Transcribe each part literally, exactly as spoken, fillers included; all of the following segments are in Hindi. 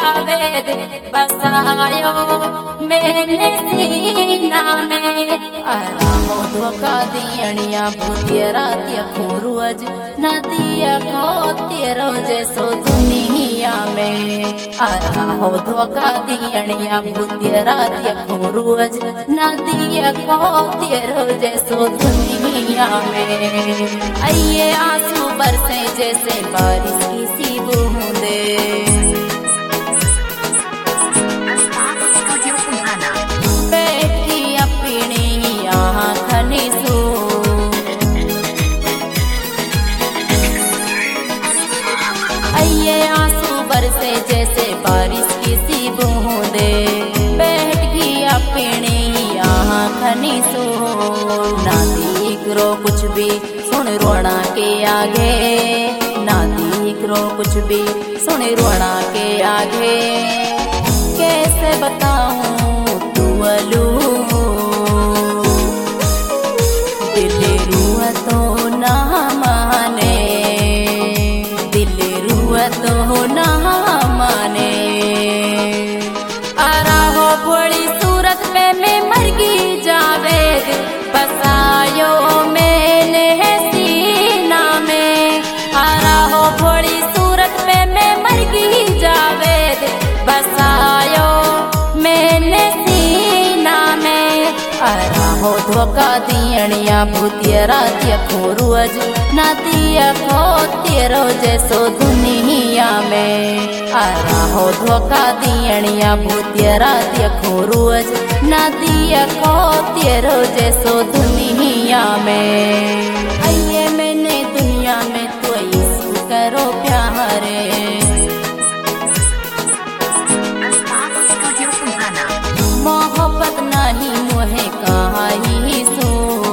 जावेद बसायो मैंने सीना में। आरामो धोखा दियणिया भूतिया रातिया खोरुअज नदिया को तेरो जैसो दुनिया में। आरामो धोखा दियणिया भूतिया रातिया खोरुअज नदिया को तेरो जैसो दुनिया में। आइए आंसू बरसे जैसे बारिश की सी बूंदे। बैठी अपनी आँखनी सू आइए आंसू बरसे जैसे बारिश की सी बूंदे। बैठ गई अपनी आँखनी सू ना दीकरो कुछ भी सुन रोना के आगे। ना दीकरो कुछ भी सुन रोना के आगे। कैसे बताऊं तू अलू दिल रुआ तो ना माने। दिल रुआ तो ना माने। आरा हो भोली सूरत पे मैं मर गई जावेद बसायो मैंने सीना में। आरा हो भोली सूरत पे मैं मर गई जावेद बसायो मैंने सीना में। आरा हो धोखा दियणिया भूतिया रातिया खोरुअज नदिया को तेरो जैसो दुनिया में। आरा हो धोखा दियणिया भूतिया रातिया खोरुअज नदिया को तेरो जैसो दुनिया में। आइए मैंने दुनिया में तो यीशु करो प्यारे। मोहब्बत नहीं मोहे कहीं सो।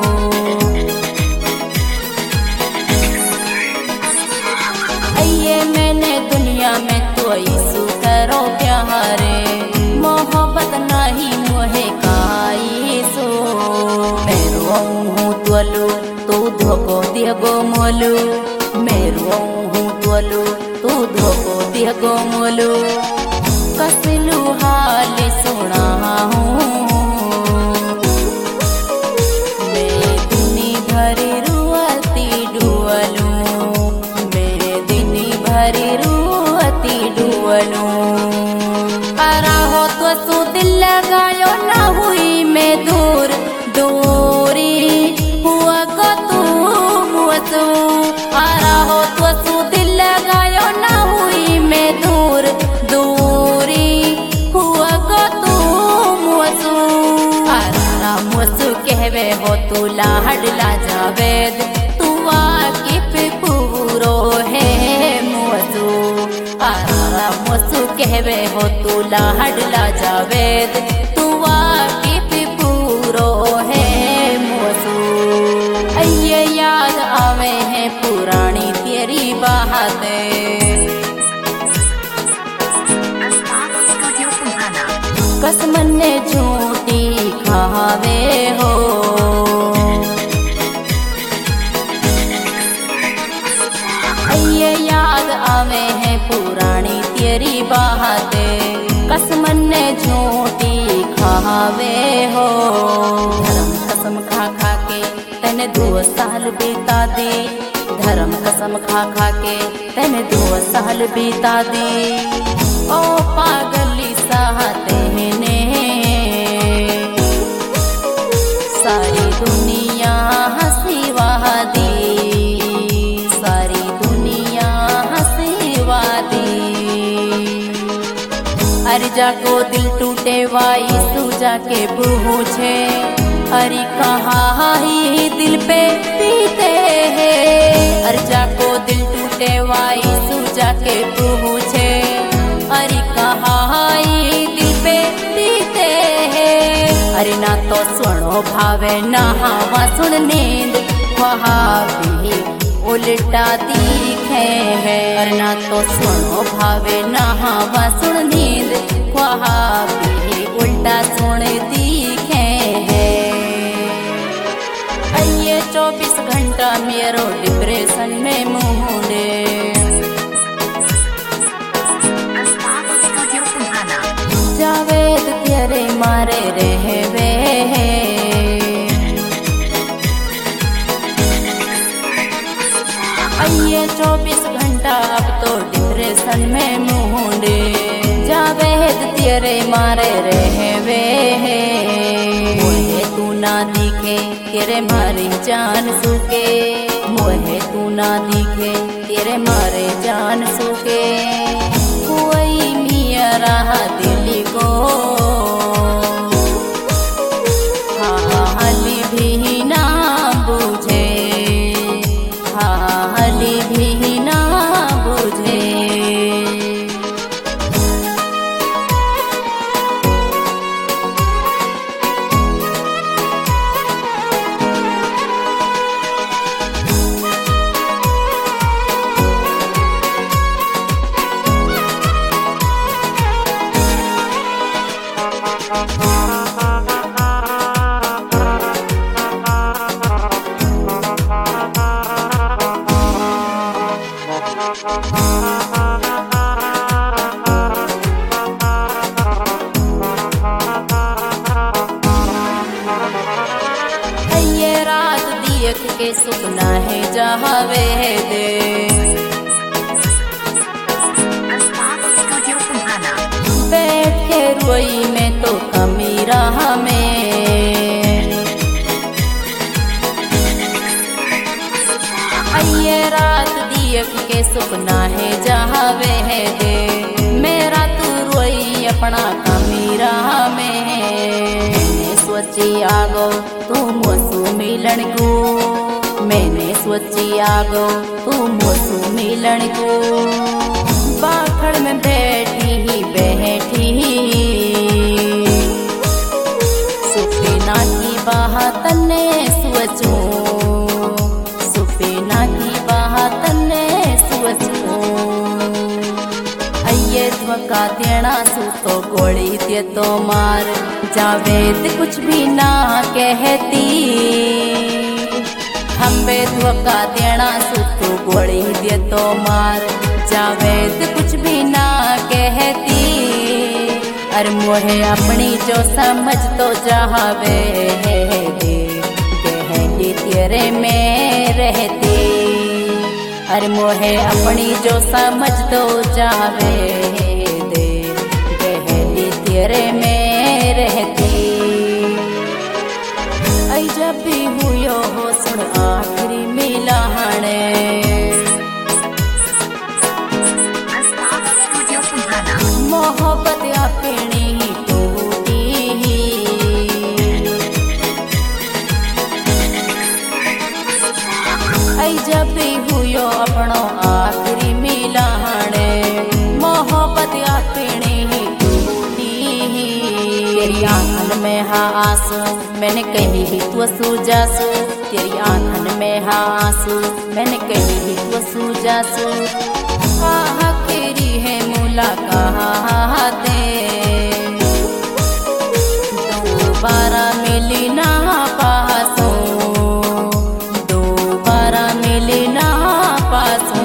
आइए मैंने दुनिया में तो यीशु करो प्यारे। मोहब्बत नहीं मोहे कहीं सो। मैं रोऊं त्वलू तू धोको दिगो मोलू। मैं रोऊं त्वलू तू धोको दिगो मोलू। कसलू हाल सुना हूँ मैं दुनी भरी रुआती डुअलू। मैं दिनी भरी रुआती डुअलू। आरा हो तो सू दिल लगायो ना हुई मैं दूर दूरी हुआ को तू हुआ तू। आरा हो तो सू दिल लगायो ना हुई मैं दूर दूरी हुआ को तू मुसू। आरा मुसू कहवे हो तू लाडला जावेद तू वाकिफ पूरो है मुसू। आरा मुसू कहवे हो तू लाडला जावेद तू वाकिफ पूरो है मुसू। आइए याद आवे हैं पुरानी तेरी बातें। कसमन ने झूठी खावे हो। आइए याद आवे हैं पुरानी तेरी बातें। कसमन ने झूठी खावे हो। धर्म कसम खा खा के तने दो साल बीता दी। धर्म कसम खा खा के तने दो साल बीता दी। ओ पागली सहते ने सारी दुनिया हंसी वादी। सारी दुनिया हंसी वादी। अर्जा को दिल टूटे वाई सूजा के पूछे। अरे कहाँ ही दिल पे पीते हैं। अर्जा को दिल टूटे वाई सूजा के पूछे। अरे कहाँ ही दिल पे पीते हैं। अरे ना तो सुनो भावे ना हवा सुन नींद वहाँ भी उल्टा दिखे है। अरे ना तो सुनो भावे ना हवा सुन नींद वहाँ भी उल्टा सुन दिखे है। आइए चौबीस घंटा मेरो डिप्रेशन में मुंडे। मन में मुंडे जावेद तेरे मारे रहवे मोहे तू ना दिखे तेरे मारी जान सुके मोहे तू ना दिखे तेरे मारे जान सुके कोई मिया रहा दिल को हाँ हली भी ना बुझे हाँ हली भी ना बुझे ये रात दियक के सुपना है जहावे दे बैठ के रोई में तो कमी रहा में ये रात दियक के सुपना है जहावे दे मेरा तू रोई अपना कमी रहा में सोची आगो तू मोसू मिलन को मैंने सोची आगो तू मोसू मिलन को बाखड़ में बैठी ही बैठी सुपना की बात ने सोचो सुपना की बात ने सोचो अये धोखा देना सु तो गोली दे तो मार जावेद कुछ भी ना कहती हमें धोखा देना सु तो गोली दे तो मार जावेद कुछ भी ना कहती अरे मोहे अपनी जो समझ तो जावे कहली तेरे में रहती अरे मोहे अपनी जो समझ तो जावे दे कहली तेरे में रहती आई जब भी हुयो हो सुन आखिरी मिलाने मोहब्बत अपनी टूटी आई जब भी हुयो अपनो आखिरी मिलाने मोहब्बत अपनी टूटी तेरी आंखन में हा आंसू मैंने कही ही तू सूजासू तेरी आंखन में हा आंसू मैंने कही ही तू सूजासू आखिरी है मुलाकात दोबारा मिली ना पासो दोबारा मिली ना पासो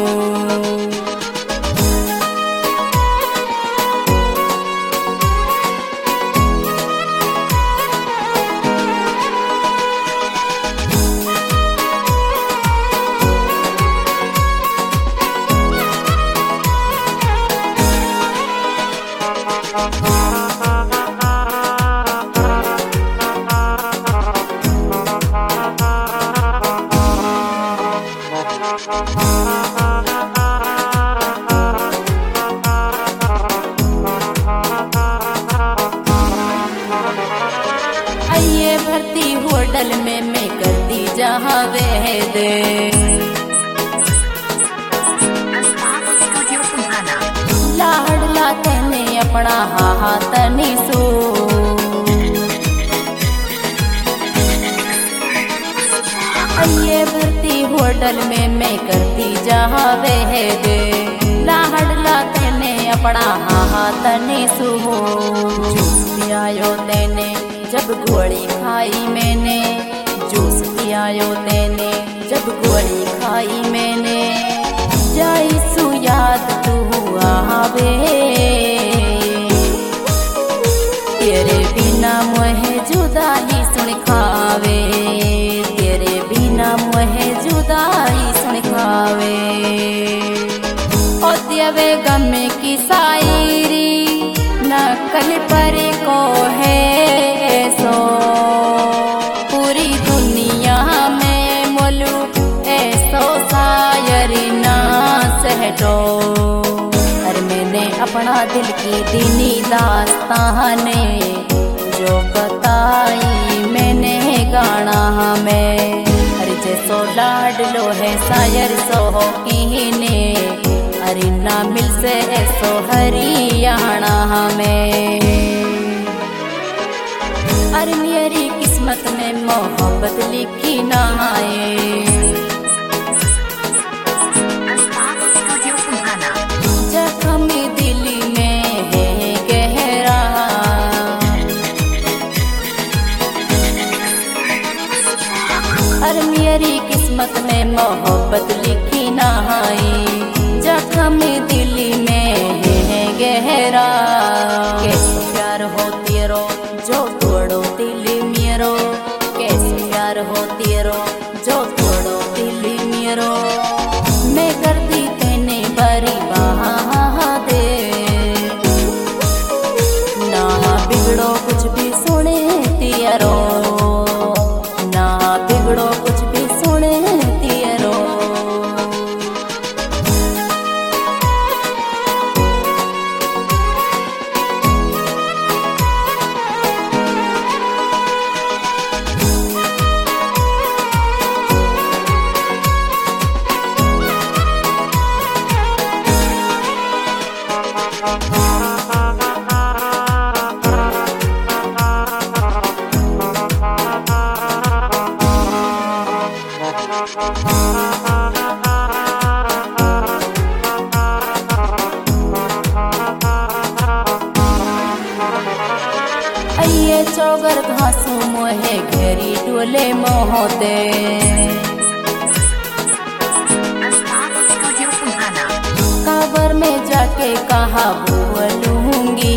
आइए भर्ती होटल में मैं करती जहाँ दे लाडला तेने अपना हाथ निसो आइए भर्ती होटल में मैं करती जहाँ दे लाडला तेने अपना हाथ निसो जूस पियायो तेने जब गोली खाई मैंने जूस पियायो तेने जब गोली खाई मैंने जाई सु याद तू आवे तेरे बिना मोहे जुदाई सुन खावे तेरे बिना मोहे जुदाई सुन खावे ओ देवे कल पर को है सो पूरी दुनिया में मोलू ऐसो शायर ना सहटो। अरे मैंने अपना दिल की दीनी दास्ताने जो बताई मैंने गाना में। अरे जैसो लाडलो है शायर सो कीने अरे ना मिल से ऐसो हरियाणा में। अरे मेरी किस्मत में मोहब्बत लिखी ना आए। जख्म दिल में है गहरा अरे मेरी किस्मत में मोहब्बत लिखी ना आई। जख्म दिल में है गहरा कैसे प्यार हो तेरो जो तोड़ो दिल मेरो। कैसे प्यार हो तेरो जो तोड़ो दिल मेरो। मैं करती तेने बरी बहादे ना बिगड़ो कुछ भी सुने तेरो। ना बिगड़ो कुछ भी सुने तेरो। अये चौगर घासू मोहे घेरी डोले मोहते। काबर में जाके कहा बोलूंगी।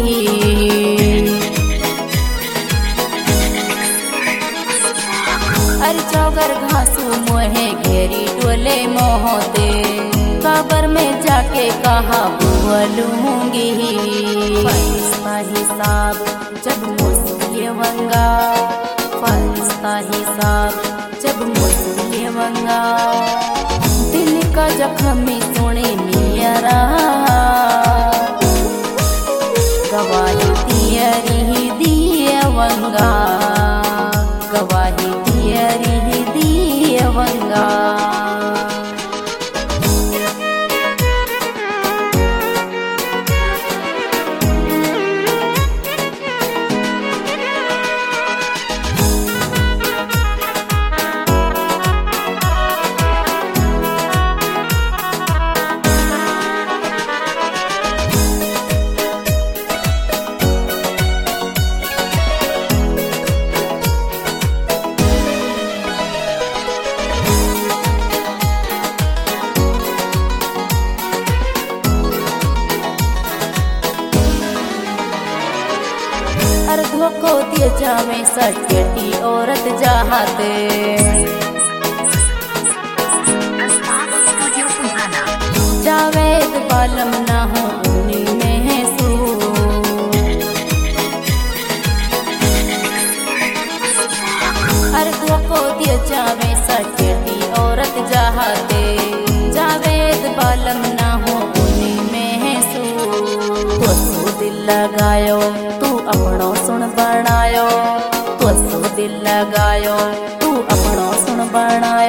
अरे चौगर घासू मोहे घेरी डोले मोहते। काबर में जाके कहा बोलूंगी। फरिश्ता हिसाब जब मुझसे वंगा। फरिश्ता हिसाब जब मुझसे वंगा। दिल का जख्म सुने मेरा गवाही दियरी दियवंगा। गवाही दियरी दियवंगा। अर्धों को दिए जावे सटकेटी औरत चाहते। जावेद बालम ना हो उन्हीं में सू। अर्धों को दिए जावे सटकेटी औरत चाहते। जावेद बालम ना हो उन्हीं में सू। तो दिल लगायो तू अपनो सुन बनायो। तो दिल लगायो तू अपनो सुन बनायो।